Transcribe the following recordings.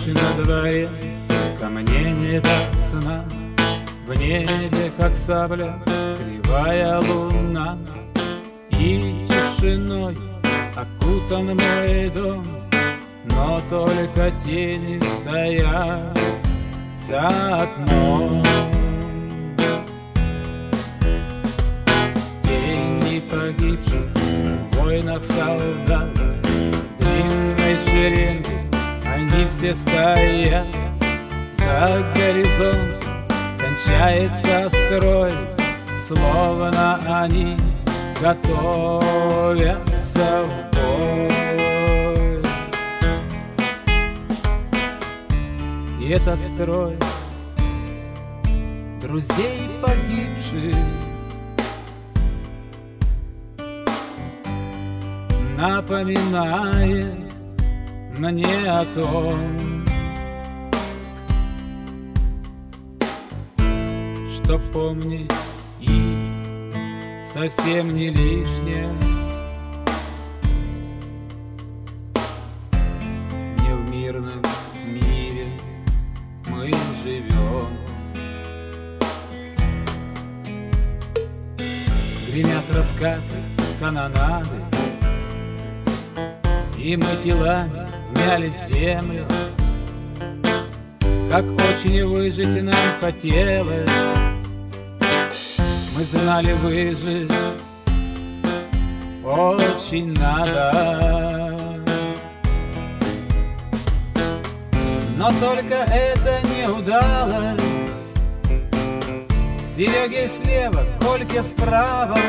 на дворе, ко мне не до сна. В небе, как сабля, кривая луна, и тишиной окутан мой дом, но только тени стоят за окном. Тени погибших в войнах солдат, в длинной шеренге они все стоят. За горизонт кончается строй, словно они готовятся в бой. И этот строй друзей погибших напоминает мне о том, что помнить и совсем не лишнее. Не в мирном мире мы живем. Гремят раскаты, канонады, и мы телами вмяли в землю. Как очень выжить нам хотелось, мы знали, выжить очень надо. Но только это не удалось. Сереге слева, Кольке справа,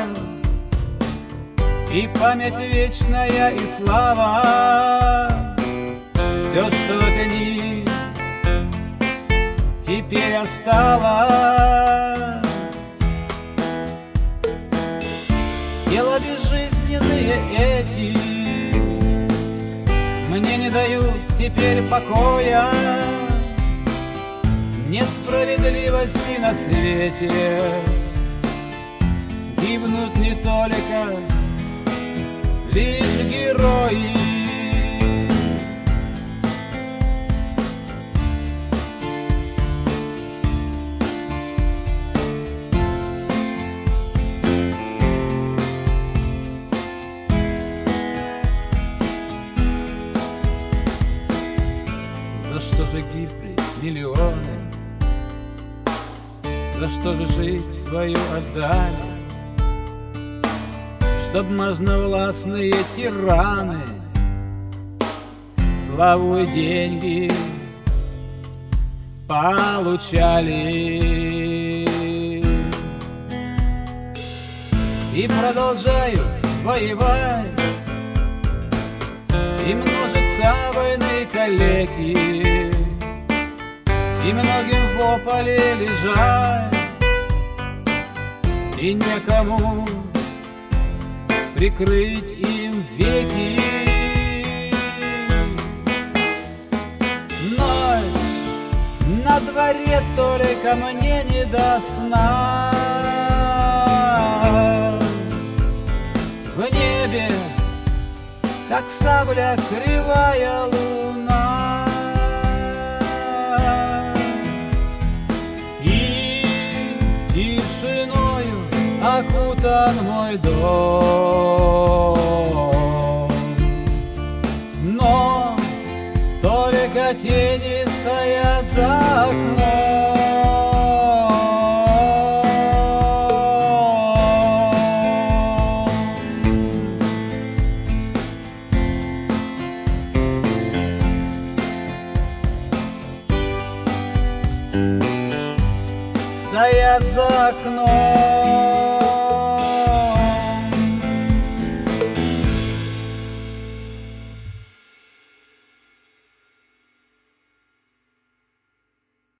и память вечная, и слава. Все, что от них теперь осталось. Дела безжизненные эти мне не дают теперь покоя. Несправедливости на свете гибнут не только лишь герои. За что же гибли миллионы? За что же жизнь свою отдали? Чтоб можновластные тираны славу и деньги получали. И продолжают воевать, и множатся войны калеки, и многим в поле лежать, и некому прикрыть им веки. Ночь на дворе, только мне не до сна. В небе, как сабля, кривая луна, и тишиною окутан мой дом, но только тени стоят за окном. Стоят за окном.